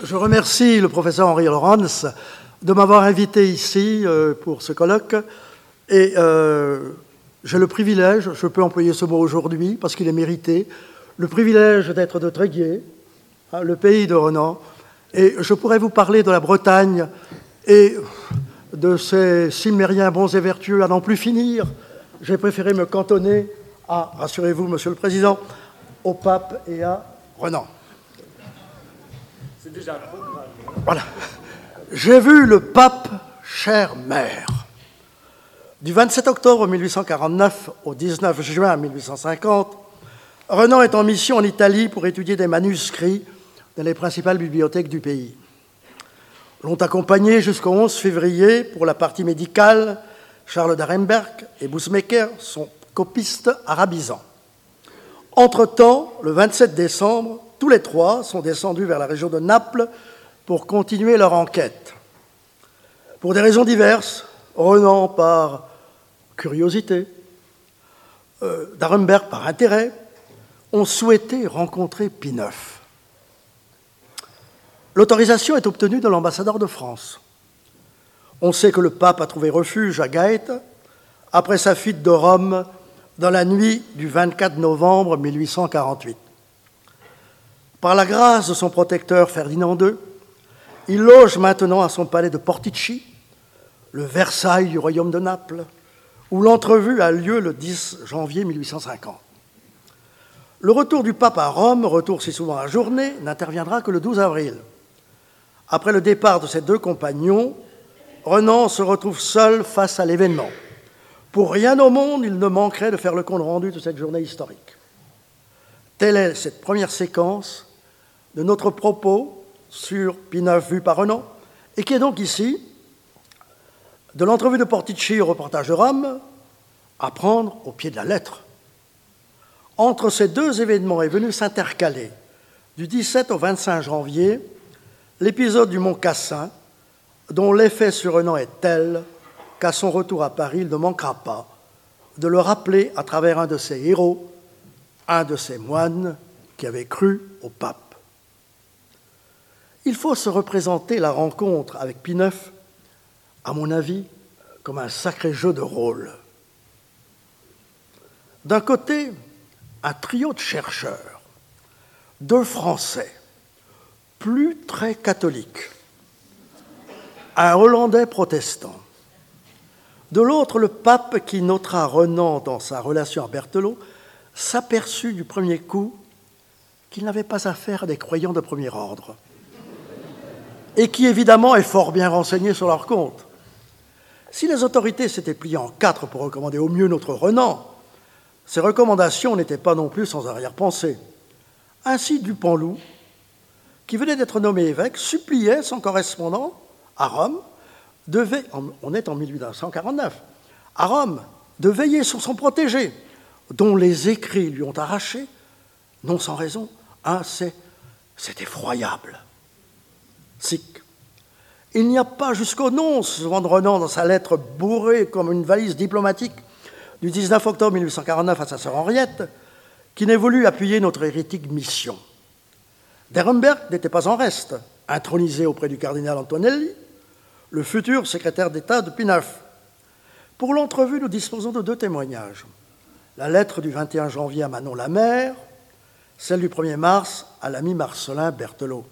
Je remercie le professeur Henri Laurens de m'avoir invité ici pour ce colloque. Et j'ai le privilège, je peux employer ce mot aujourd'hui parce qu'il est mérité, le privilège d'être de Tréguier, le pays de Renan. Et je pourrais vous parler de la Bretagne et de ces cimériens bons et vertueux à n'en plus finir. J'ai préféré me cantonner à, rassurez-vous, Monsieur le Président, au pape et à Renan. C'est déjà un programme. Voilà. J'ai vu le pape, chère mère. Du 27 octobre 1849 au 19 juin 1850, Renan est en mission en Italie pour étudier des manuscrits dans les principales bibliothèques du pays. L'ont accompagné jusqu'au 11 février pour la partie médicale Charles d'Arenberg et Bousmaker, son copiste arabisant. Entre-temps, le 27 décembre, tous les trois sont descendus vers la région de Naples pour continuer leur enquête. Pour des raisons diverses, Renan par curiosité, d'Arenberg par intérêt, ont souhaité rencontrer Pie IX. L'autorisation est obtenue de l'ambassadeur de France. On sait que le pape a trouvé refuge à Gaète après sa fuite de Rome dans la nuit du 24 novembre 1848. Par la grâce de son protecteur Ferdinand II, il loge maintenant à son palais de Portici, le Versailles du royaume de Naples, où l'entrevue a lieu le 10 janvier 1850. Le retour du pape à Rome, retour si souvent ajourné, n'interviendra que le 12 avril. Après le départ de ses deux compagnons, Renan se retrouve seul face à l'événement. Pour rien au monde, il ne manquerait de faire le compte rendu de cette journée historique. Telle est cette première séquence de notre propos sur Pie IX vu par Renan, et qui est donc ici, de l'entrevue de Portici au reportage de Rome, à prendre au pied de la lettre. Entre ces deux événements est venu s'intercaler, du 17 au 25 janvier, l'épisode du Mont Cassin, dont l'effet sur Renan est tel qu'à son retour à Paris, il ne manquera pas de le rappeler à travers un de ses héros, un de ses moines qui avait cru au pape. Il faut se représenter la rencontre avec Pie IX, à mon avis, comme un sacré jeu de rôle. D'un côté, un trio de chercheurs, deux Français, plus très catholiques, un Hollandais protestant. De l'autre, le pape qui notera Renan dans sa relation à Berthelot s'aperçut du premier coup qu'il n'avait pas affaire à des croyants de premier ordre et qui, évidemment, est fort bien renseigné sur leur compte. Si les autorités s'étaient pliées en quatre pour recommander au mieux notre Renan, ces recommandations n'étaient pas non plus sans arrière-pensée. Ainsi, Dupanloup, qui venait d'être nommé évêque, suppliait son correspondant à Rome, on est en 1849, à Rome, de veiller sur son protégé, dont les écrits lui ont arraché, non sans raison, c'est effroyable. Sic. Il n'y a pas jusqu'au nonce, souvent de Renan dans sa lettre bourrée comme une valise diplomatique du 19 octobre 1849 à sa sœur Henriette, qui n'ait voulu appuyer notre hérétique mission. d'Arenberg n'était pas en reste, intronisé auprès du cardinal Antonelli, le futur secrétaire d'État de Pie IX. Pour l'entrevue, nous disposons de deux témoignages. La lettre du 21 janvier à Manon la mère, celle du 1er mars à l'ami Marcelin Berthelot.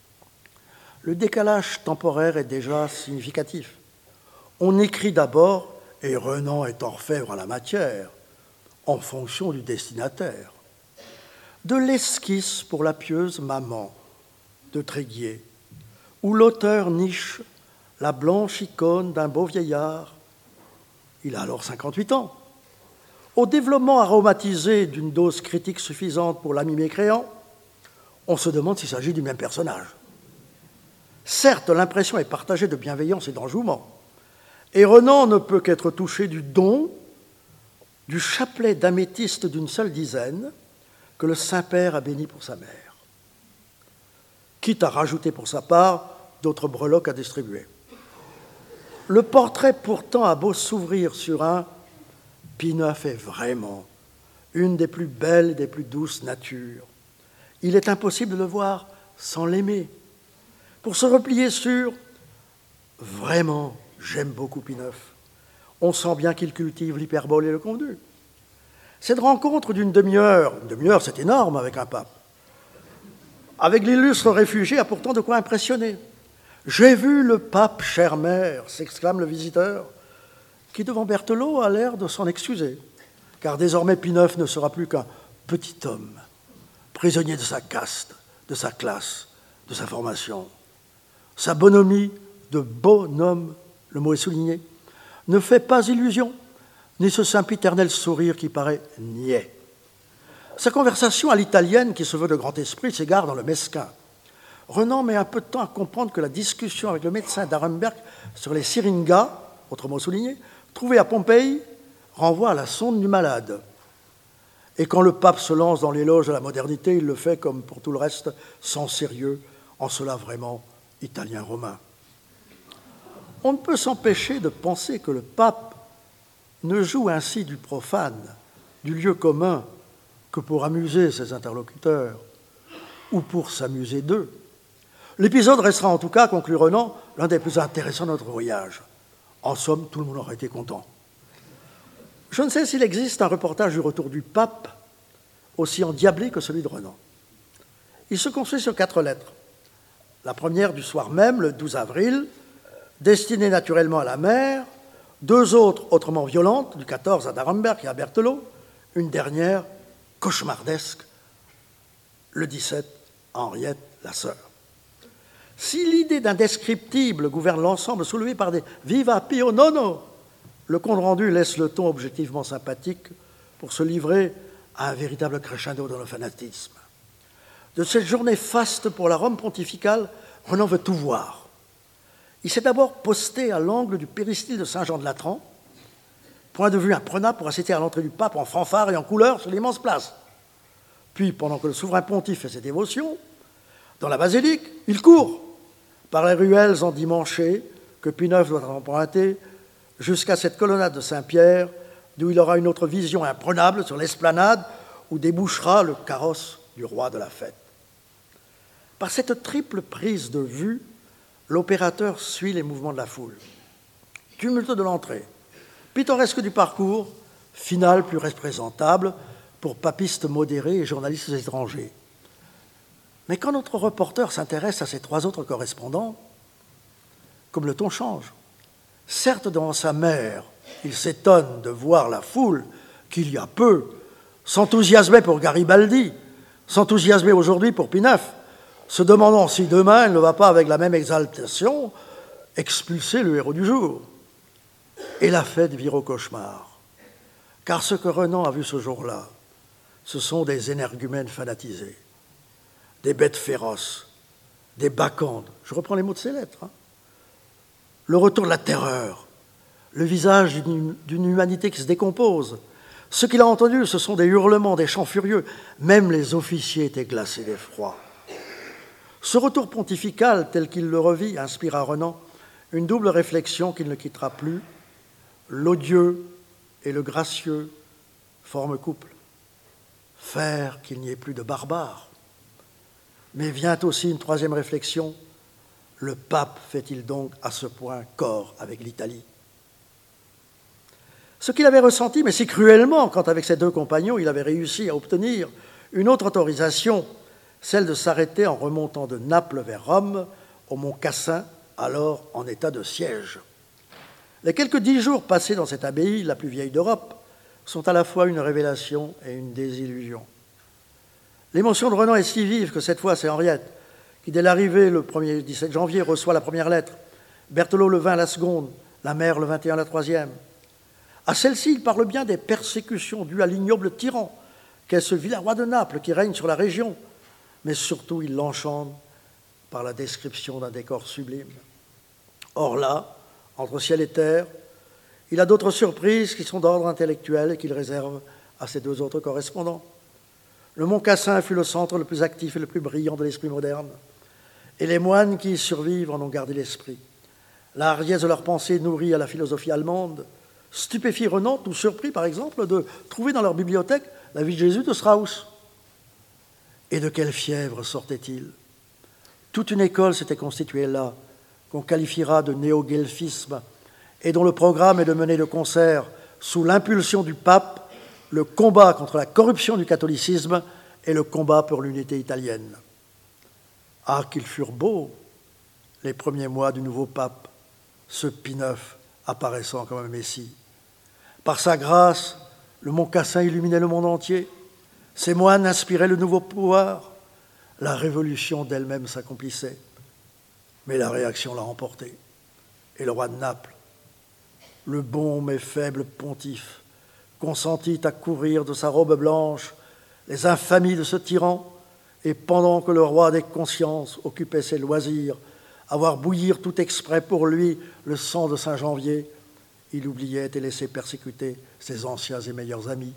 Le décalage temporaire est déjà significatif. On écrit d'abord, et Renan est orfèvre en la matière, en fonction du destinataire, de l'esquisse pour la pieuse maman de Tréguier, où l'auteur niche la blanche icône d'un beau vieillard, il a alors 58 ans, au développement aromatisé d'une dose critique suffisante pour l'ami mécréant, on se demande s'il s'agit du même personnage. Certes, l'impression est partagée de bienveillance et d'enjouement, et Renan ne peut qu'être touché du don du chapelet d'améthyste d'une seule dizaine que le Saint-Père a béni pour sa mère, quitte à rajouter pour sa part d'autres breloques à distribuer. Le portrait pourtant a beau s'ouvrir sur un Pie IX est vraiment une des plus belles et des plus douces natures. Il est impossible de le voir sans l'aimer. pour se replier sur « Vraiment, j'aime beaucoup Pie IX ». On sent bien qu'il cultive l'hyperbole et le convenu. Cette rencontre d'une demi-heure c'est énorme avec un pape, avec l'illustre réfugié a pourtant de quoi impressionner. « J'ai vu le pape, chère mère », s'exclame le visiteur, qui devant Berthelot a l'air de s'en excuser, car désormais Pie IX ne sera plus qu'un petit homme, prisonnier de sa caste, de sa classe, de sa formation. Sa bonhomie de bonhomme, le mot est souligné, ne fait pas illusion, ni ce sempiternel sourire qui paraît niais. Sa conversation à l'italienne, qui se veut de grand esprit, s'égare dans le mesquin. Renan met un peu de temps à comprendre que la discussion avec le médecin d'Arenberg sur les syringas, autre mot souligné, trouvés à Pompéi, renvoie à la sonde du malade. Et quand le pape se lance dans l'éloge de la modernité, il le fait, comme pour tout le reste, sans sérieux, en cela vraiment italien-romain. On ne peut s'empêcher de penser que le pape ne joue ainsi du profane, du lieu commun, que pour amuser ses interlocuteurs, ou pour s'amuser d'eux. L'épisode restera en tout cas, conclut Renan, l'un des plus intéressants de notre voyage. En somme, tout le monde aurait été content. Je ne sais s'il existe un reportage du retour du pape aussi endiablé que celui de Renan. Il se construit sur 4 lettres. La première du soir même, le 12 avril, destinée naturellement à la mère, 2 autres autrement violentes, du 14 à d'Arenberg et à Berthelot, une dernière cauchemardesque, le 17 à Henriette, la sœur. Si l'idée d'indescriptible gouverne l'ensemble soulevé par des « Viva Pio Nono », le compte-rendu laisse le ton objectivement sympathique pour se livrer à un véritable crescendo dans le fanatisme. De cette journée faste pour la Rome pontificale, Renan veut tout voir. Il s'est d'abord posté à l'angle du péristyle de Saint-Jean-de-Latran, point de vue imprenable pour assister à l'entrée du pape en fanfare et en couleur sur l'immense place. Puis, pendant que le souverain pontife fait ses dévotions, dans la basilique, il court par les ruelles endimanchées que Pie IX doit emprunter jusqu'à cette colonnade de Saint-Pierre, d'où il aura une autre vision imprenable sur l'esplanade où débouchera le carrosse du roi de la fête. Par cette triple prise de vue, l'opérateur suit les mouvements de la foule. Tumulte de l'entrée, pittoresque du parcours, finale plus représentable pour papistes modérés et journalistes étrangers. Mais quand notre reporter s'intéresse à ces 3 autres correspondants, comme le ton change. Certes, devant sa mère, il s'étonne de voir la foule qu'il y a peu s'enthousiasmer pour Garibaldi, s'enthousiasmer aujourd'hui pour Pie IX, se demandant si demain elle ne va pas, avec la même exaltation, expulser le héros du jour. Et la fête vire au cauchemar. Car ce que Renan a vu ce jour-là, ce sont des énergumènes fanatisés, des bêtes féroces, des bacchantes. Je reprends les mots de ces lettres. Le retour de la terreur, le visage d'une humanité qui se décompose. Ce qu'il a entendu, ce sont des hurlements, des chants furieux. Même les officiers étaient glacés d'effroi. Ce retour pontifical, tel qu'il le revit, inspire à Renan une double réflexion qu'il ne quittera plus. L'odieux et le gracieux forment couple. Faire qu'il n'y ait plus de barbares. Mais vient aussi une troisième réflexion. Le pape fait-il donc à ce point corps avec l'Italie? Ce qu'il avait ressenti, mais si cruellement, quand avec ses 2 compagnons, il avait réussi à obtenir une autre autorisation, celle de s'arrêter en remontant de Naples vers Rome, au mont Cassin, alors en état de siège. Les quelques 10 jours passés dans cette abbaye, la plus vieille d'Europe, sont à la fois une révélation et une désillusion. L'émotion de Renan est si vive que cette fois, c'est Henriette qui, dès l'arrivée, le 1er 17 janvier, reçoit la première lettre, Berthelot le 20 la seconde, la mère le 21 la troisième. À celle-ci, il parle bien des persécutions dues à l'ignoble tyran qu'est ce vilain-roi de Naples qui règne sur la région, mais surtout il l'enchante par la description d'un décor sublime. Or là, entre ciel et terre, il a d'autres surprises qui sont d'ordre intellectuel et qu'il réserve à ses 2 autres correspondants. Le mont Cassin fut le centre le plus actif et le plus brillant de l'esprit moderne, et les moines qui y survivent en ont gardé l'esprit. La hardiesse de leurs pensées nourrie à la philosophie allemande stupéfie Renan, tout surpris par exemple, de trouver dans leur bibliothèque la vie de Jésus de Strauss. Et de quelle fièvre sortait-il? Toute une école s'était constituée là, qu'on qualifiera de néo-guelfisme, et dont le programme est de mener de concert, sous l'impulsion du pape, le combat contre la corruption du catholicisme et le combat pour l'unité italienne. Ah, qu'ils furent beaux, les premiers mois du nouveau pape, ce Pie IX apparaissant comme un messie. Par sa grâce, le mont Cassin illuminait le monde entier, ses moines inspiraient le nouveau pouvoir, la révolution d'elle-même s'accomplissait. Mais la réaction l'a emporté. Et le roi de Naples, le bon mais faible pontife, consentit à couvrir de sa robe blanche les infamies de ce tyran, et pendant que le roi des consciences occupait ses loisirs à voir bouillir tout exprès pour lui le sang de Saint-Janvier, il oubliait et laissait persécuter ses anciens et meilleurs amis.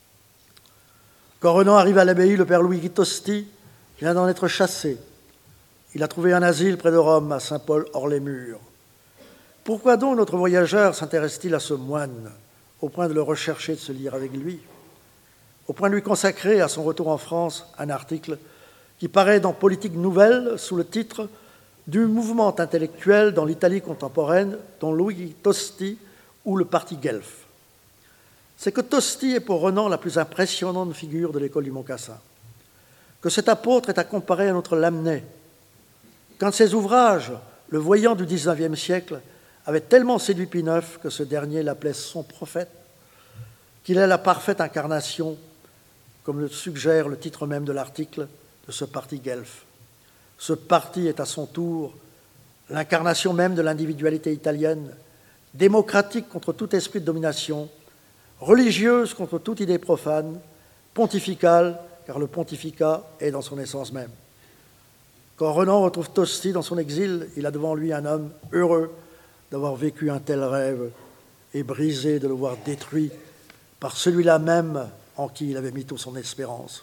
Quand Renan arrive à l'abbaye, le père Louis Tosti vient d'en être chassé. Il a trouvé un asile près de Rome, à Saint-Paul hors les murs. Pourquoi donc notre voyageur s'intéresse-t-il à ce moine, au point de le rechercher, de se lire avec lui, au point de lui consacrer, à son retour en France, un article qui paraît dans Politique Nouvelle sous le titre « Du mouvement intellectuel dans l'Italie contemporaine, dont Louis Tosti ou le parti Guelf ». C'est que Tosti est pour Renan la plus impressionnante figure de l'école du Mont Cassin, que cet apôtre est à comparer à notre Lamennais, qu'un de ses ouvrages, le voyant du XIXe siècle, avait tellement séduit Pie IX que ce dernier l'appelait son prophète, qu'il est la parfaite incarnation, comme le suggère le titre même de l'article, de ce parti Guelf. Ce parti est à son tour l'incarnation même de l'individualité italienne, démocratique contre tout esprit de domination, religieuse contre toute idée profane, pontificale, car le pontificat est dans son essence même. Quand Renan retrouve Tosti dans son exil, il a devant lui un homme heureux d'avoir vécu un tel rêve et brisé de le voir détruit par celui-là même en qui il avait mis toute son espérance.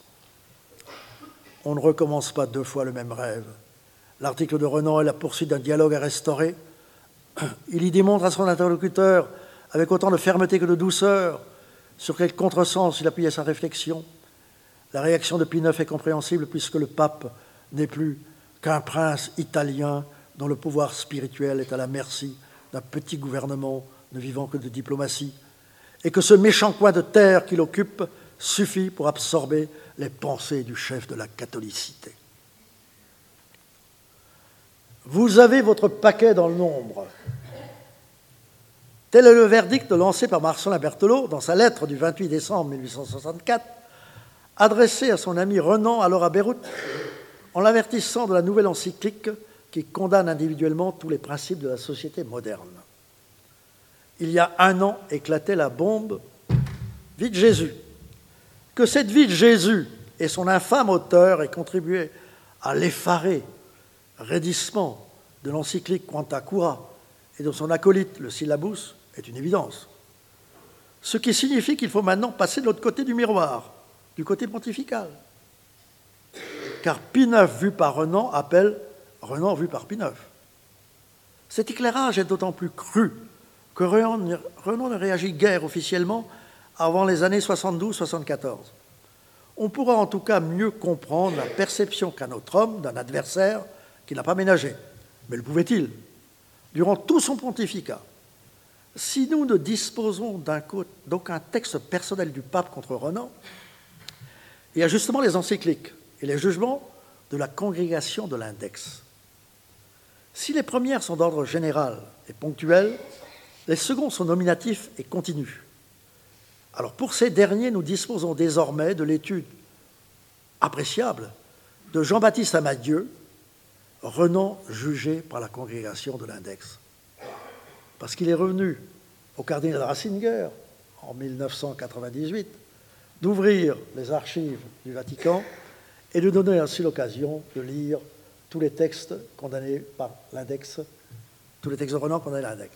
On ne recommence pas deux fois le même rêve. L'article de Renan est la poursuite d'un dialogue à restaurer. Il y démontre à son interlocuteur, avec autant de fermeté que de douceur, sur quel contresens il appuyait sa réflexion. La réaction de Pie IX est compréhensible puisque le pape n'est plus qu'un prince italien dont le pouvoir spirituel est à la merci d'un petit gouvernement ne vivant que de diplomatie, et que ce méchant coin de terre qu'il occupe suffit pour absorber les pensées du chef de la catholicité. Vous avez votre paquet dans le nombre. Tel est le verdict lancé par Marcellin Berthelot dans sa lettre du 28 décembre 1864, adressée à son ami Renan, alors à Beyrouth, en l'avertissant de la nouvelle encyclique qui condamne individuellement tous les principes de la société moderne. Il y a un an éclatait la bombe « Vie de Jésus ». Que cette vie de Jésus et son infâme auteur aient contribué à l'effaré raidissement de l'encyclique Quanta Cura et de son acolyte, le Syllabus, est une évidence. Ce qui signifie qu'il faut maintenant passer de l'autre côté du miroir, du côté pontifical. Car Pie IX vu par Renan appelle Renan vu par Pie IX. Cet éclairage est d'autant plus cru que Renan ne réagit guère officiellement avant les années 72-74. On pourra en tout cas mieux comprendre la perception qu'a notre homme d'un adversaire qu'il n'a pas ménagé. Mais le pouvait-il? Durant tout son pontificat, si nous ne disposons d'aucun texte personnel du pape contre Renan, il y a justement les encycliques et les jugements de la congrégation de l'index. Si les premières sont d'ordre général et ponctuel, les seconds sont nominatifs et continus. Alors pour ces derniers, nous disposons désormais de l'étude appréciable de Jean-Baptiste Amadieu, Renan jugé par la congrégation de l'index. Parce qu'il est revenu au cardinal Ratzinger, en 1998, d'ouvrir les archives du Vatican et de donner ainsi l'occasion de lire tous les textes condamnés par l'index, tous les textes de Renan condamnés à l'index.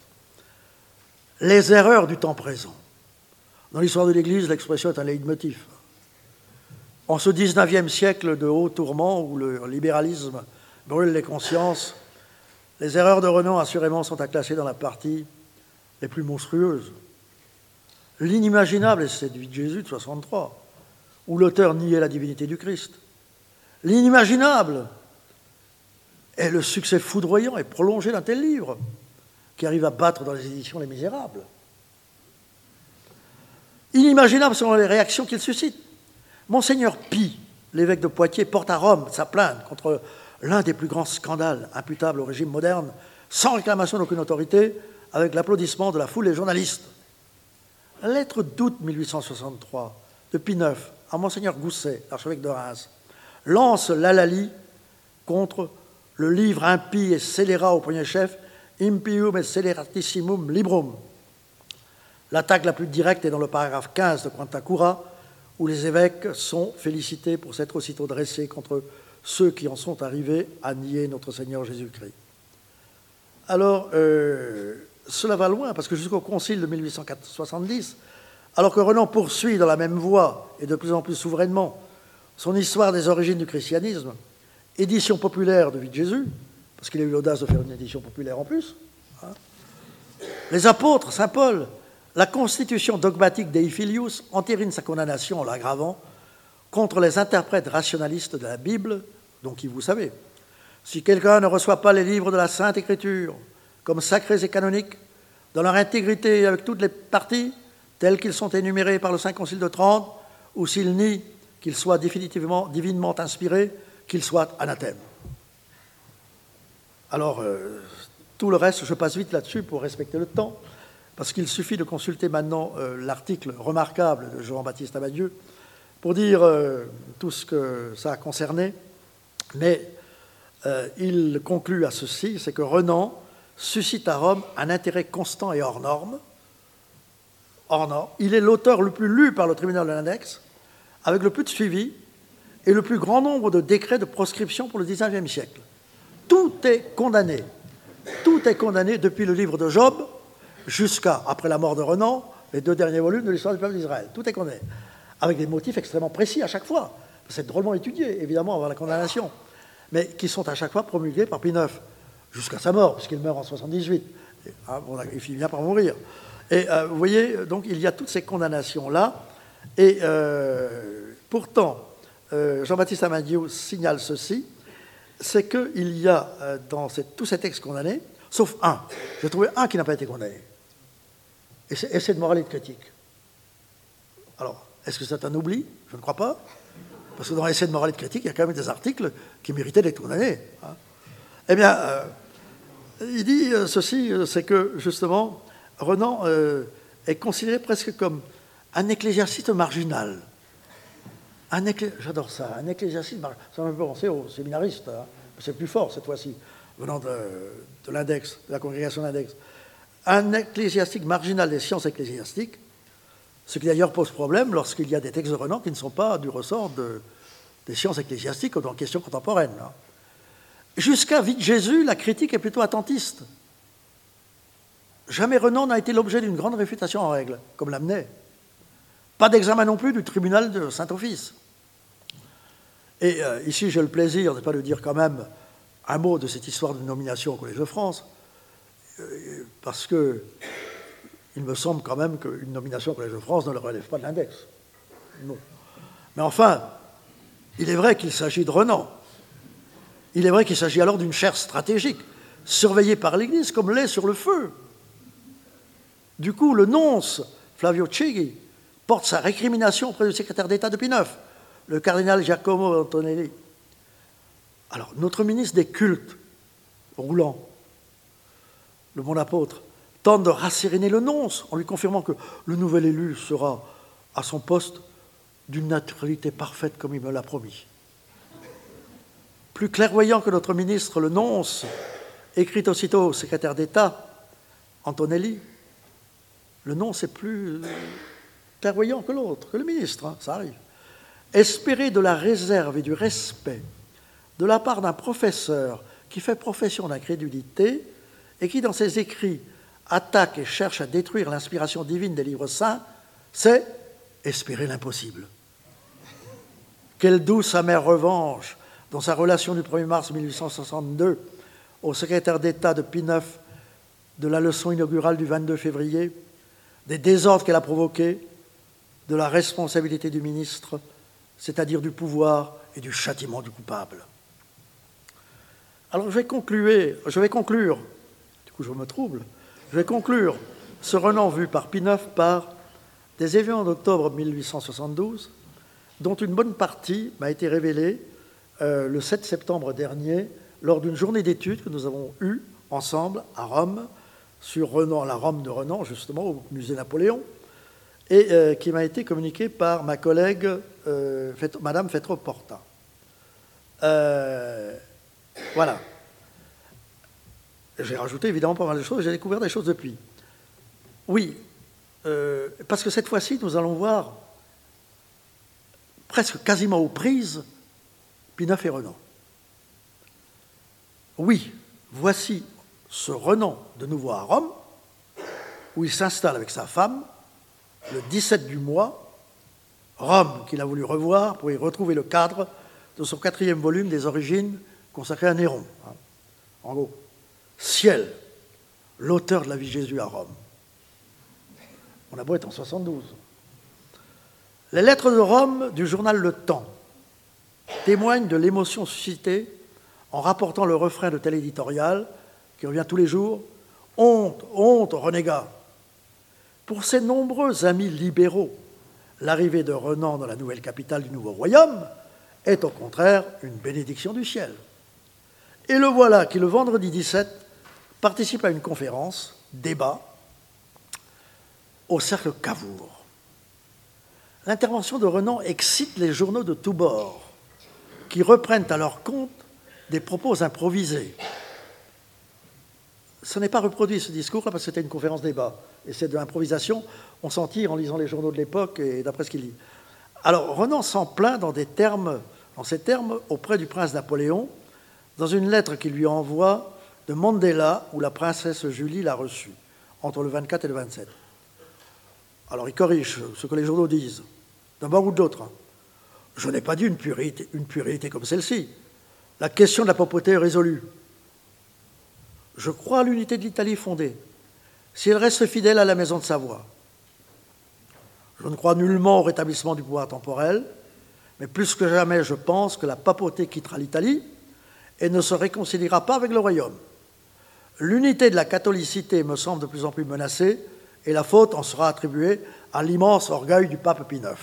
Les erreurs du temps présent. Dans l'histoire de l'Église, l'expression est un leitmotiv. En ce XIXe siècle de haut tourment où le libéralisme brûle les consciences, les erreurs de Renan, assurément, sont à classer dans la partie les plus monstrueuses. L'inimaginable est cette vie de Jésus de 63, où l'auteur niait la divinité du Christ. L'inimaginable, Et le succès foudroyant et prolongé d'un tel livre, qui arrive à battre dans les éditions Les Misérables. Inimaginable selon les réactions qu'il suscite. Monseigneur Pie, l'évêque de Poitiers, porte à Rome sa plainte contre l'un des plus grands scandales imputables au régime moderne, sans réclamation d'aucune autorité, avec l'applaudissement de la foule des journalistes. La lettre d'août 1863 de Pie IX à Monseigneur Gousset, archevêque de Reims, lance l'hallali contre le livre impie et scélérat au premier chef, Impium et Sceleratisssimum Librum. L'attaque la plus directe est dans le paragraphe 15 de Quanta Cura, où les évêques sont félicités pour s'être aussitôt dressés contre ceux qui en sont arrivés à nier notre Seigneur Jésus-Christ. Alors, cela va loin, parce que jusqu'au concile de 1870, alors que Renan poursuit dans la même voie et de plus en plus souverainement son histoire des origines du christianisme, édition populaire de Vie de Jésus, parce qu'il a eu l'audace de faire une édition populaire en plus, hein. Les apôtres, saint Paul, la constitution dogmatique Dei Filius entérine sa condamnation en l'aggravant contre les interprètes rationalistes de la Bible, dont qui vous savez. Si quelqu'un ne reçoit pas les livres de la Sainte Écriture comme sacrés et canoniques, dans leur intégrité avec toutes les parties, tels qu'ils sont énumérés par le Saint Concile de Trente, ou s'il nie qu'ils soient divinement inspirés, qu'ils soient anathèmes. Alors, tout le reste, je passe vite là-dessus pour respecter le temps, parce qu'il suffit de consulter maintenant l'article remarquable de Jean-Baptiste Amadieu pour dire tout ce que ça a concerné. Mais il conclut à ceci, c'est que Renan suscite à Rome un intérêt constant et hors norme. Il est l'auteur le plus lu par le tribunal de l'index, avec le plus de suivi et le plus grand nombre de décrets de proscription pour le XIXe siècle. Tout est condamné. Tout est condamné depuis le livre de Job jusqu'à, après la mort de Renan, les 2 derniers volumes de l'histoire du peuple d'Israël. Tout est condamné, avec des motifs extrêmement précis à chaque fois. C'est drôlement étudié, évidemment, avant la condamnation, mais qui sont à chaque fois promulgués par Pie IX, jusqu'à sa mort, puisqu'il meurt en 78. Il finit bien par mourir. Et vous voyez, donc, il y a toutes ces condamnations-là, et pourtant, Jean-Baptiste Amadieu signale ceci, c'est qu'il y a dans tous ces textes condamnés, sauf un. J'ai trouvé un qui n'a pas été condamné. Et c'est Essai de morale et de critique. Alors, est-ce que c'est un oubli? Je ne crois pas. Parce que dans Essai de morale et de critique, il y a quand même des articles qui méritaient d'être condamnés. Hein. Eh bien, il dit ceci, c'est que, justement, Renan est considéré presque comme un ecclésiaste marginal. J'adore ça, un ecclésiaste marginal. Ça m'a fait penser aux séminaristes. Hein. C'est plus fort cette fois-ci, venant de l'index, de la congrégation d'index. Un ecclésiastique marginal des sciences ecclésiastiques, ce qui d'ailleurs pose problème lorsqu'il y a des textes de Renan qui ne sont pas du ressort des sciences ecclésiastiques ou dans questions contemporaines. Hein. Jusqu'à Vie de Jésus, la critique est plutôt attentiste. Jamais Renan n'a été l'objet d'une grande réfutation en règle, comme l'amenait. Pas d'examen non plus du tribunal de Saint-Office. Et ici, j'ai le plaisir, n'est pas de dire quand même un mot de cette histoire de nomination au Collège de France, parce que il me semble quand même qu'une nomination au Collège de France ne le relève pas de l'index. Non. Mais enfin, il est vrai qu'il s'agit de Renan. Il est vrai qu'il s'agit alors d'une chaire stratégique, surveillée par l'Église comme l'est sur le feu. Du coup, le nonce, Flavio Chigi, porte sa récrimination auprès du secrétaire d'État de Pie IX, le cardinal Giacomo Antonelli. Alors, notre ministre des cultes, Rouland, le bon apôtre, tente de rasséréner le nonce en lui confirmant que le nouvel élu sera à son poste d'une naturalité parfaite comme il me l'a promis. Plus clairvoyant que notre ministre, le nonce, écrit aussitôt au secrétaire d'État, Antonelli, le nonce est plus clairvoyant que l'autre, que le ministre, hein, ça arrive. Espérer de la réserve et du respect de la part d'un professeur qui fait profession d'incrédulité et qui, dans ses écrits, attaque et cherche à détruire l'inspiration divine des livres saints, c'est espérer l'impossible. Quelle douce, amère revanche dans sa relation du 1er mars 1862 au secrétaire d'État de Pie IX de la leçon inaugurale du 22 février, des désordres qu'elle a provoqués, de la responsabilité du ministre, c'est-à-dire du pouvoir et du châtiment du coupable. Alors je vais conclure, du coup je me trouble, je vais conclure ce Renan vu par Pie IX par des événements d'octobre 1872, dont une bonne partie m'a été révélée le 7 septembre dernier, lors d'une journée d'études que nous avons eue ensemble à Rome, sur Renan, la Rome de Renan, justement, au musée Napoléon, et qui m'a été communiquée par ma collègue Madame Fettro-Porta. Voilà. J'ai rajouté évidemment pas mal de choses, j'ai découvert des choses depuis. Oui, parce que cette fois-ci, nous allons voir presque quasiment aux prises Pie IX et Renan. Oui, voici ce Renan de nouveau à Rome, où il s'installe avec sa femme, le 17 du mois, Rome qu'il a voulu revoir pour y retrouver le cadre de son 4e volume des Origines consacré à Néron. En gros, Ciel, l'auteur de la vie de Jésus à Rome. On a beau être en 72. Les lettres de Rome du journal Le Temps témoignent de l'émotion suscitée en rapportant le refrain de tel éditorial qui revient tous les jours. Honte, honte, renégat. Pour ces nombreux amis libéraux, l'arrivée de Renan dans la nouvelle capitale du nouveau royaume est au contraire une bénédiction du ciel. Et le voilà qui, le vendredi 17, participe à une conférence, débat, au cercle Cavour. L'intervention de Renan excite les journaux de tous bords, qui reprennent à leur compte des propos improvisés. Ce n'est pas reproduit ce discours-là parce que c'était une conférence débat. Et c'est de l'improvisation, on s'en tire en lisant les journaux de l'époque et d'après ce qu'il lit. Alors Renan s'en plaint dans ces termes auprès du prince Napoléon, dans une lettre qu'il lui envoie de Mandela, où la princesse Julie l'a reçue, entre le 24 et le 27. Alors il corrige ce que les journaux disent, d'un bord ou de l'autre. Je n'ai pas dit une puérilité comme celle-ci. La question de la papauté est résolue. Je crois à l'unité de l'Italie fondée, si elle reste fidèle à la maison de Savoie. Je ne crois nullement au rétablissement du pouvoir temporel, mais plus que jamais, je pense que la papauté quittera l'Italie et ne se réconciliera pas avec le royaume. L'unité de la catholicité me semble de plus en plus menacée et la faute en sera attribuée à l'immense orgueil du pape Pie IX.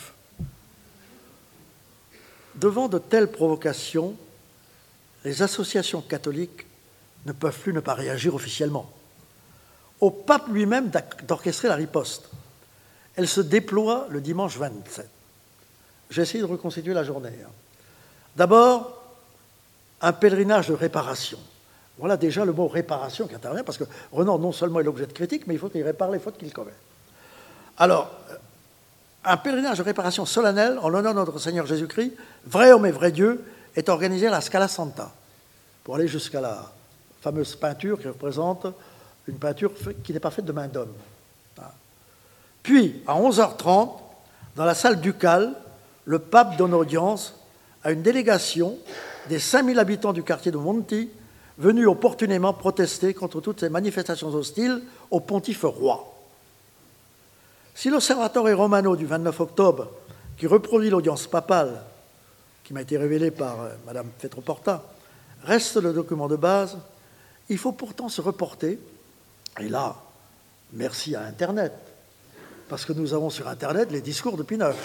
Devant de telles provocations, les associations catholiques ne peuvent plus ne pas réagir officiellement. Au pape lui-même d'orchestrer la riposte. Elle se déploie le dimanche 27. J'ai essayé de reconstituer la journée. D'abord, un pèlerinage de réparation. Voilà déjà le mot réparation qui intervient, parce que Renan non seulement est l'objet de critique, mais il faut qu'il répare les fautes qu'il commet. Alors, un pèlerinage de réparation solennelle en l'honneur de notre Seigneur Jésus-Christ, vrai homme et vrai Dieu, est organisé à la Scala Santa, pour aller jusqu'à la fameuse peinture qui représente une peinture qui n'est pas faite de main d'homme. Puis, à 11h30, dans la salle ducale, le pape donne audience à une délégation des 5000 habitants du quartier de Monti, venus opportunément protester contre toutes ces manifestations hostiles au pontife roi. Si l'Osservatore Romano du 29 octobre, qui reproduit l'audience papale, qui m'a été révélée par Mme Fettro-Porta, reste le document de base, il faut pourtant se reporter, et là, merci à Internet, parce que nous avons sur Internet les discours de Pie IX.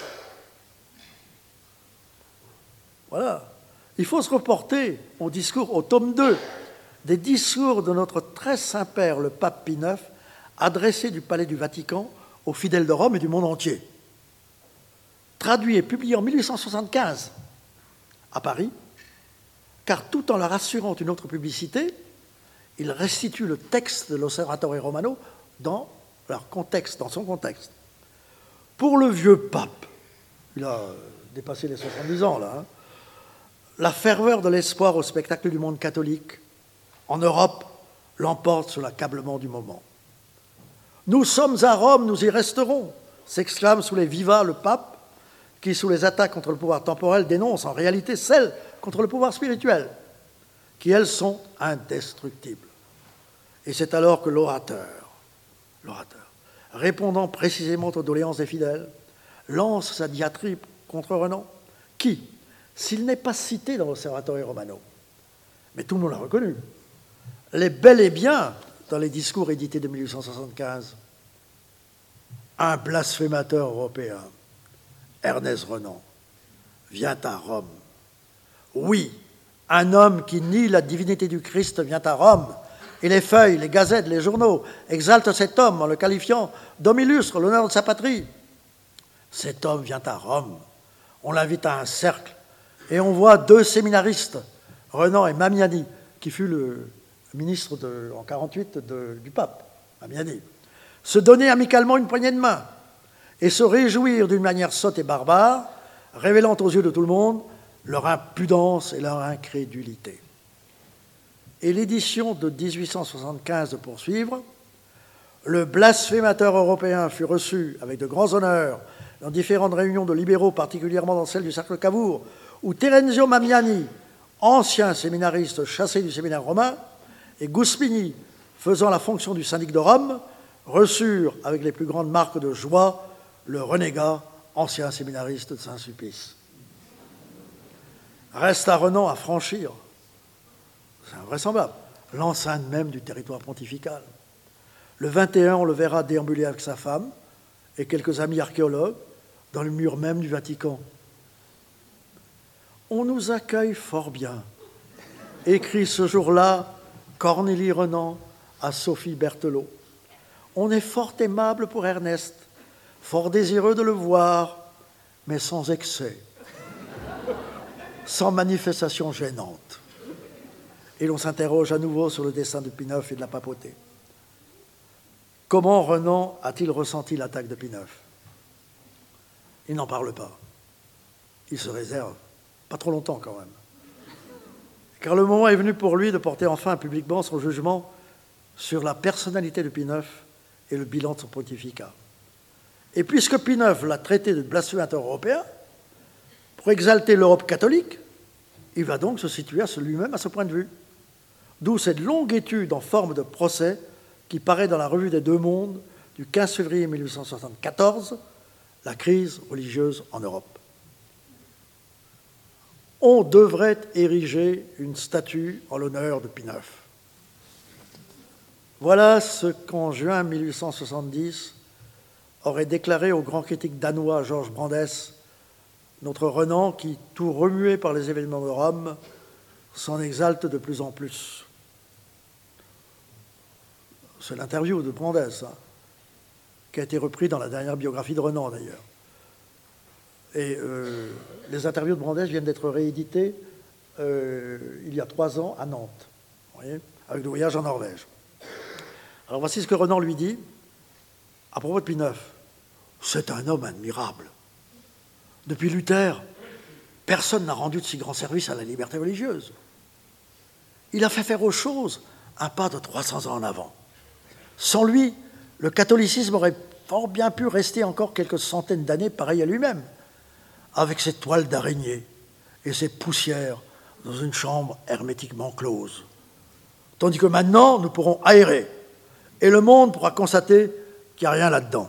Voilà. Il faut se reporter au tome 2 des discours de notre très Saint-Père, le pape Pie IX, adressés du palais du Vatican aux fidèles de Rome et du monde entier. Traduit et publié en 1875 à Paris, car tout en leur assurant une autre publicité, il restitue le texte de l'Osservatore Romano dans son contexte. Pour le vieux pape, il a dépassé les 70 ans là, la ferveur de l'espoir au spectacle du monde catholique en Europe l'emporte sur l'accablement du moment. Nous sommes à Rome, nous y resterons, s'exclame sous les vivats le pape, qui, sous les attaques contre le pouvoir temporel, dénonce en réalité celles contre le pouvoir spirituel, qui, elles, sont indestructibles. Et c'est alors que l'orateur, répondant précisément aux doléances des fidèles, lance sa diatribe contre Renan, qui, s'il n'est pas cité dans l'Osservatore Romano, mais tout le monde l'a reconnu, l'est bel et bien dans les discours édités de 1875. Un blasphémateur européen, Ernest Renan, vient à Rome. Oui, un homme qui nie la divinité du Christ vient à Rome, et les feuilles, les gazettes, les journaux exaltent cet homme en le qualifiant d'homme illustre, l'honneur de sa patrie. Cet homme vient à Rome, on l'invite à un cercle, et on voit deux séminaristes, Renan et Mamiani, qui fut le ministre en 1948 du pape, Mamiani, se donner amicalement une poignée de main et se réjouir d'une manière sotte et barbare, révélant aux yeux de tout le monde leur impudence et leur incrédulité. Et l'édition de 1875 de poursuivre, le blasphémateur européen fut reçu avec de grands honneurs dans différentes réunions de libéraux, particulièrement dans celle du cercle Cavour, où Terenzio Mamiani, ancien séminariste chassé du séminaire romain, et Guspini, faisant la fonction du syndic de Rome, reçurent avec les plus grandes marques de joie le renégat, ancien séminariste de Saint-Sulpice. Reste à Renan à franchir, c'est invraisemblable, l'enceinte même du territoire pontifical. Le 21, on le verra déambuler avec sa femme et quelques amis archéologues dans le mur même du Vatican. On nous accueille fort bien, écrit ce jour-là Cornélie Renan à Sophie Berthelot. On est fort aimable pour Ernest, fort désireux de le voir, mais sans excès, sans manifestation gênante. Et l'on s'interroge à nouveau sur le dessein de Pie IX et de la papauté. Comment Renan a-t-il ressenti l'attaque de Pie IX? Il n'en parle pas. Il se réserve. Pas trop longtemps quand même. Car le moment est venu pour lui de porter enfin publiquement son jugement sur la personnalité de Pie IX et le bilan de son pontificat. Et puisque Pie IX l'a traité de blasphémateur européen, pour exalter l'Europe catholique, il va donc se situer lui-même à ce point de vue. D'où cette longue étude en forme de procès qui paraît dans la Revue des Deux Mondes du 15 février 1874, La crise religieuse en Europe. On devrait ériger une statue en l'honneur de Pie IX. Voilà ce qu'en juin 1870 aurait déclaré au grand critique danois Georges Brandes, notre Renan qui, tout remué par les événements de Rome, s'en exalte de plus en plus. C'est l'interview de Brandes, qui a été repris dans la dernière biographie de Renan d'ailleurs. Et les interviews de Brandes viennent d'être rééditées il y a 3 ans à Nantes, vous voyez, avec le voyage en Norvège. Alors voici ce que Renan lui dit à propos de Pie IX. C'est un homme admirable. Depuis Luther, personne n'a rendu de si grand service à la liberté religieuse. Il a fait faire aux choses un pas de 300 ans en avant. Sans lui, le catholicisme aurait fort bien pu rester encore quelques centaines d'années pareil à lui-même, avec ses toiles d'araignée et ses poussières dans une chambre hermétiquement close. Tandis que maintenant, nous pourrons aérer, et le monde pourra constater qu'il n'y a rien là-dedans.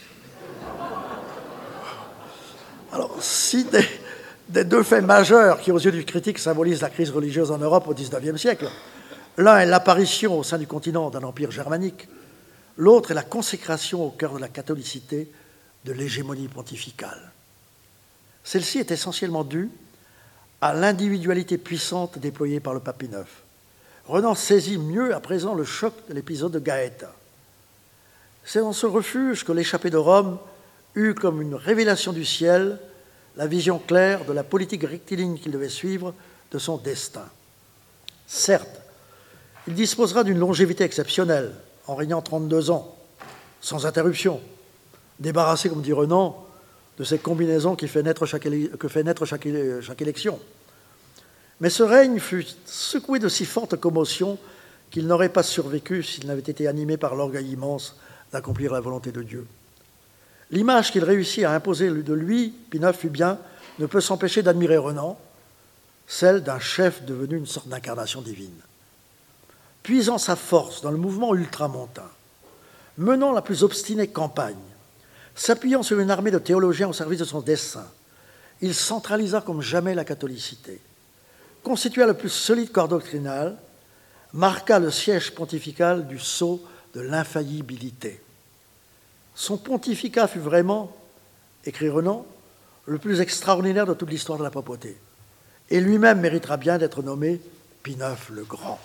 Alors, si des deux faits majeurs qui, aux yeux du critique, symbolisent la crise religieuse en Europe au XIXe siècle, l'un est l'apparition au sein du continent d'un empire germanique, l'autre est la consécration au cœur de la catholicité de l'hégémonie pontificale. Celle-ci est essentiellement due à l'individualité puissante déployée par le pape Pie IX. Renan saisit mieux à présent le choc de l'épisode de Gaëta. C'est dans ce refuge que l'échappé de Rome eut comme une révélation du ciel la vision claire de la politique rectiligne qu'il devait suivre de son destin. Certes, il disposera d'une longévité exceptionnelle, en régnant 32 ans, sans interruption, débarrassé, comme dit Renan, de ces combinaisons que fait naître chaque élection. Mais ce règne fut secoué de si fortes commotions qu'il n'aurait pas survécu s'il n'avait été animé par l'orgueil immense d'accomplir la volonté de Dieu. L'image qu'il réussit à imposer de lui, Pie IX fut bien, ne peut s'empêcher d'admirer Renan, celle d'un chef devenu une sorte d'incarnation divine. Puisant sa force dans le mouvement ultramontain, menant la plus obstinée campagne, s'appuyant sur une armée de théologiens au service de son dessein, il centralisa comme jamais la catholicité. constitua le plus solide corps doctrinal, marqua le siège pontifical du sceau de l'infaillibilité. Son pontificat fut vraiment, écrit Renan, le plus extraordinaire de toute l'histoire de la papauté, et lui-même méritera bien d'être nommé Pie IX le Grand.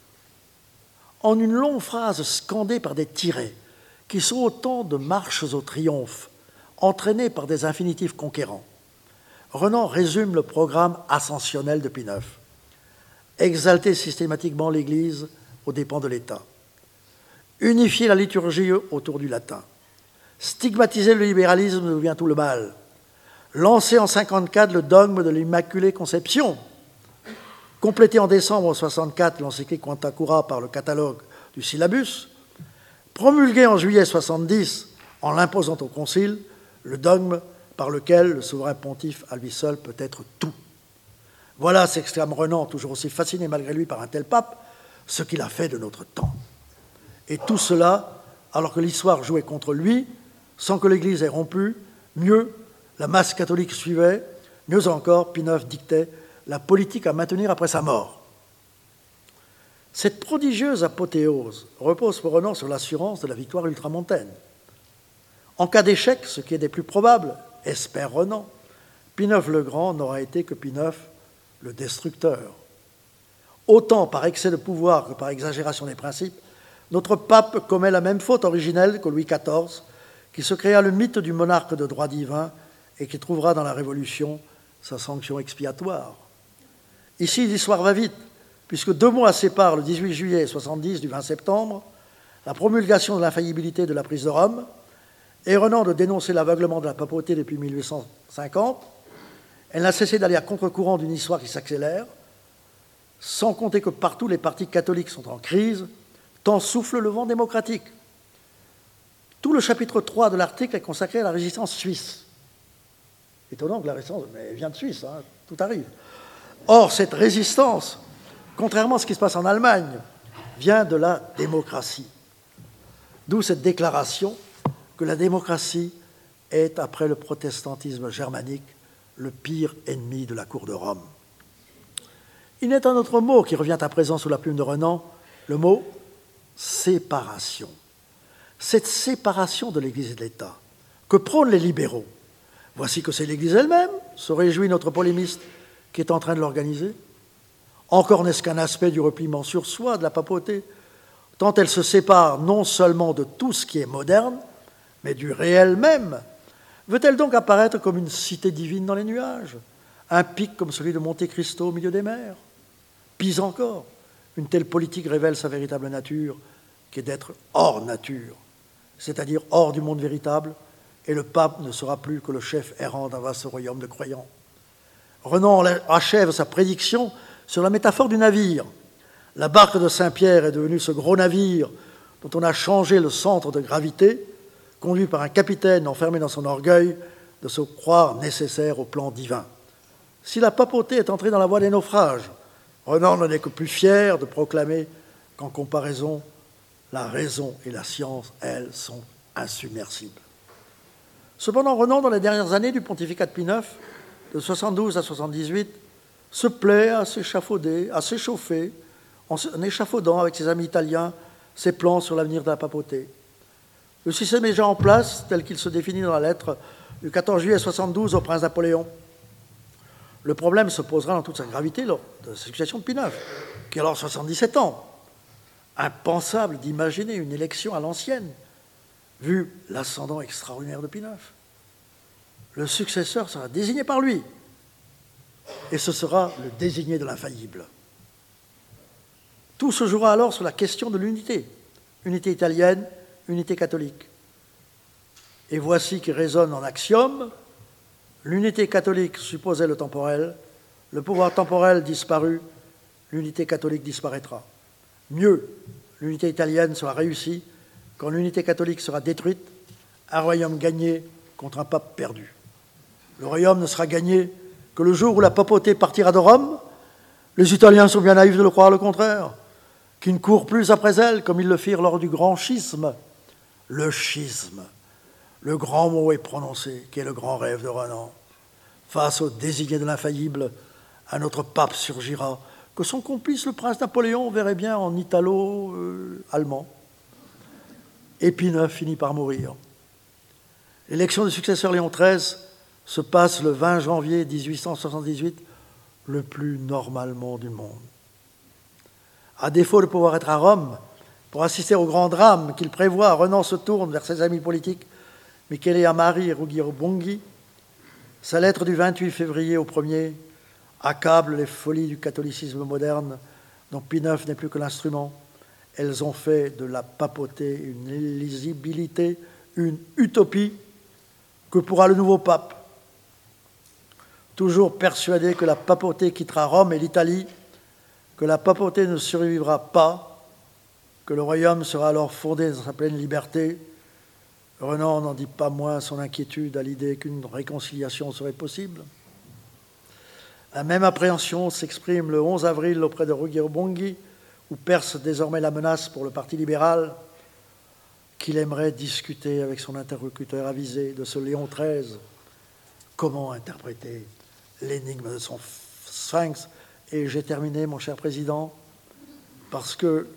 En une longue phrase scandée par des tirets, qui sont autant de marches au triomphe, entraînées par des infinitifs conquérants, Renan résume le programme ascensionnel de Pie IX. Exalter systématiquement l'Église aux dépens de l'État. Unifier la liturgie autour du latin. Stigmatiser le libéralisme d'où vient tout le mal. Lancer en 1954 le dogme de l'Immaculée Conception. Compléter en décembre 1964 l'encyclique Quanta Cura par le catalogue du syllabus. Promulguer en juillet 1970, en l'imposant au Concile, le dogme par lequel le souverain pontife à lui seul peut être tout. Voilà, s'exclame Renan, toujours aussi fasciné malgré lui par un tel pape, ce qu'il a fait de notre temps. Et tout cela, alors que l'histoire jouait contre lui, sans que l'Église ait rompu, mieux, la masse catholique suivait, mieux encore, Pie IX dictait la politique à maintenir après sa mort. Cette prodigieuse apothéose repose pour Renan sur l'assurance de la victoire ultramontaine. En cas d'échec, ce qui est des plus probables, espère Renan, Pie IX le Grand n'aura été que Pie IX le destructeur. Autant par excès de pouvoir que par exagération des principes, notre pape commet la même faute originelle que Louis XIV, qui se créa le mythe du monarque de droit divin et qui trouvera dans la Révolution sa sanction expiatoire. Ici, l'histoire va vite, puisque 2 mois séparent le 18 juillet 70 du 20 septembre, la promulgation de l'infaillibilité de la prise de Rome, et Renan de dénoncer l'aveuglement de la papauté depuis 1850. Elle n'a cessé d'aller à contre-courant d'une histoire qui s'accélère, sans compter que partout les partis catholiques sont en crise, tant souffle le vent démocratique. Tout le chapitre 3 de l'article est consacré à la résistance suisse. Étonnant que la résistance vient de Suisse, hein, tout arrive. Or, cette résistance, contrairement à ce qui se passe en Allemagne, vient de la démocratie. D'où cette déclaration que la démocratie est, après le protestantisme germanique, le pire ennemi de la cour de Rome. Il n'est un autre mot qui revient à présent sous la plume de Renan, le mot séparation. Cette séparation de l'Église et de l'État que prônent les libéraux, voici que c'est l'Église elle-même, se réjouit notre polémiste qui est en train de l'organiser. Encore n'est-ce qu'un aspect du repliement sur soi de la papauté, tant elle se sépare non seulement de tout ce qui est moderne, mais du réel même. Veut-elle donc apparaître comme une cité divine dans les nuages, un pic comme celui de Monte Cristo au milieu des mers? Pis encore, une telle politique révèle sa véritable nature, qui est d'être hors nature, c'est-à-dire hors du monde véritable, et le pape ne sera plus que le chef errant d'un vaste royaume de croyants. Renan achève sa prédiction sur la métaphore du navire. La barque de Saint-Pierre est devenue ce gros navire dont on a changé le centre de gravité, conduit par un capitaine enfermé dans son orgueil de se croire nécessaire au plan divin. Si la papauté est entrée dans la voie des naufrages, Renan n'en est que plus fier de proclamer qu'en comparaison, la raison et la science, elles, sont insubmersibles. Cependant, Renan, dans les dernières années du pontificat de Pie IX, de 72 à 78, se plaît à s'échafauder, à s'échauffer, en échafaudant avec ses amis italiens ses plans sur l'avenir de la papauté. Le système est déjà en place, tel qu'il se définit dans la lettre du 14 juillet 72 au prince Napoléon. Le problème se posera dans toute sa gravité lors de la succession de Pie IX, qui a alors 77 ans. Impensable d'imaginer une élection à l'ancienne, vu l'ascendant extraordinaire de Pie IX. Le successeur sera désigné par lui, et ce sera le désigné de l'infaillible. Tout se jouera alors sur la question de l'unité, unité italienne, unité catholique. Et voici qui résonne en axiome: l'unité catholique supposait le temporel, le pouvoir temporel disparu, l'unité catholique disparaîtra. Mieux, l'unité italienne sera réussie quand l'unité catholique sera détruite, un royaume gagné contre un pape perdu. Le royaume ne sera gagné que le jour où la papauté partira de Rome. Les Italiens sont bien naïfs de le croire le contraire, qui ne courent plus après elle comme ils le firent lors du grand schisme. Le schisme, le grand mot est prononcé, qui est le grand rêve de Renan. Face au désigné de l'infaillible, Un autre pape surgira, que son complice, le prince Napoléon, verrait bien en italo-allemand. Et Pie IX finit par mourir. L'élection du successeur Léon XIII se passe le 20 janvier 1878, le plus normalement du monde. À défaut de pouvoir être à Rome pour assister au grand drame qu'il prévoit, Renan se tourne vers ses amis politiques, Michele Amari et Ruggiero Bonghi. Sa lettre du 28 février au 1er accable les folies du catholicisme moderne, dont Pie IX n'est plus que l'instrument. Elles ont fait de la papauté une illisibilité, une utopie que pourra le nouveau pape. Toujours persuadé que la papauté quittera Rome et l'Italie, que la papauté ne survivra pas, que le royaume sera alors fondé dans sa pleine liberté, Renan n'en dit pas moins son inquiétude à l'idée qu'une réconciliation serait possible. La même appréhension s'exprime le 11 avril auprès de Ruggiero Bonghi, où perce désormais la menace pour le Parti libéral, qu'il aimerait discuter avec son interlocuteur avisé de ce Léon XIII. Comment interpréter l'énigme de son sphinx? Et j'ai terminé, mon cher président, parce que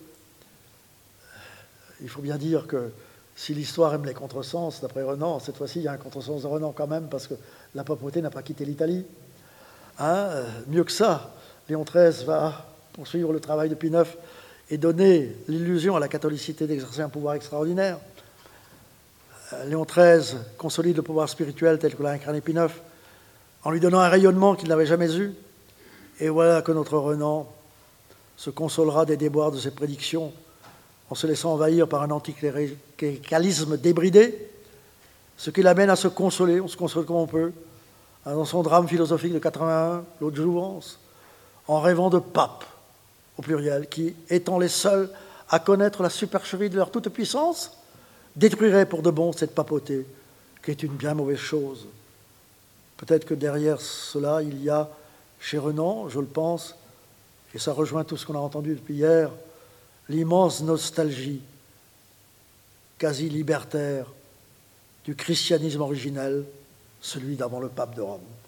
il faut bien dire que si l'histoire aime les contresens, d'après Renan, cette fois-ci, il y a un contresens de Renan quand même, parce que la papauté n'a pas quitté l'Italie. Mieux que ça, Léon XIII va poursuivre le travail de Pie IX et donner l'illusion à la catholicité d'exercer un pouvoir extraordinaire. Léon XIII consolide le pouvoir spirituel tel que l'a incarné Pie IX en lui donnant un rayonnement qu'il n'avait jamais eu. Et voilà que notre Renan se consolera des déboires de ses prédictions en se laissant envahir par un anticléricalisme débridé, ce qui l'amène à se consoler, on se console comme on peut, dans son drame philosophique de 81, l'autre jouvence, en rêvant de papes, au pluriel, qui, étant les seuls à connaître la supercherie de leur toute-puissance, détruiraient pour de bon cette papauté, qui est une bien mauvaise chose. Peut-être que derrière cela, il y a, chez Renan, je le pense, et ça rejoint tout ce qu'on a entendu depuis hier, l'immense nostalgie quasi libertaire du christianisme originel, celui d'avant le pape de Rome.